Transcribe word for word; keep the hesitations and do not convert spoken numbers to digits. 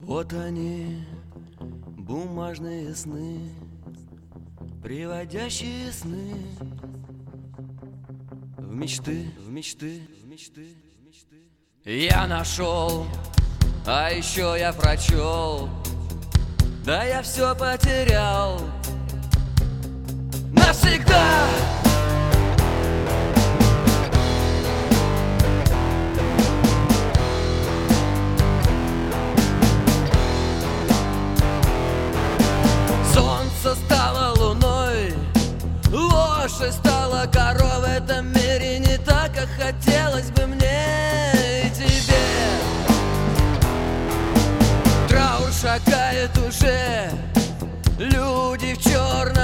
Вот они, бумажные сны, приводящие сны в мечты, в мечты, в мечты, в мечты. Я нашел, а еще я прочел, да я все потерял навсегда. Солнце стало луной, лошадь стала коровой. В этом мире не так, как хотелось бы мне и тебе. Траур шагает уже, люди в черном